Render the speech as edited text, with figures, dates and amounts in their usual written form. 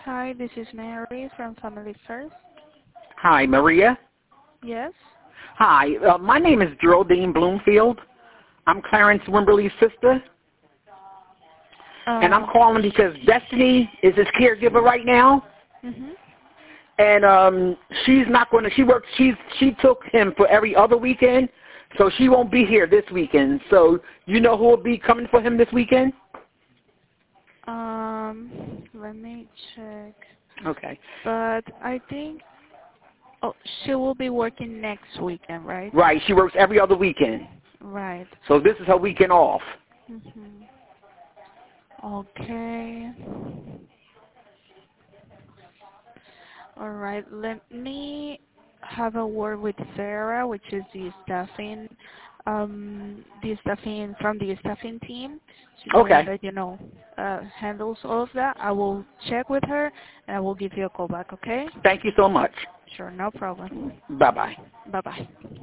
Hi, this is Mary from Family First. Hi, Maria. Yes? Hi, my name is Geraldine Bloomfield. I'm Clarence Wimberly's sister, and I'm calling because Destiny is his caregiver right now, Mhm. and she's not going to. She took him for every other weekend, so she won't be here this weekend. So you know who will be coming for him this weekend? Let me check. Okay. But I think, she will be working next weekend, right? Right. She works every other weekend, Right. so this is her weekend off. Mhm. Okay. All right. Let me have a word with Sarah, which is the staffing from the staffing team. She's the one Okay. that handles all of that. I will check with her and I will give you a call back. Okay? Thank you so much. Sure, no problem. Bye bye. Bye bye.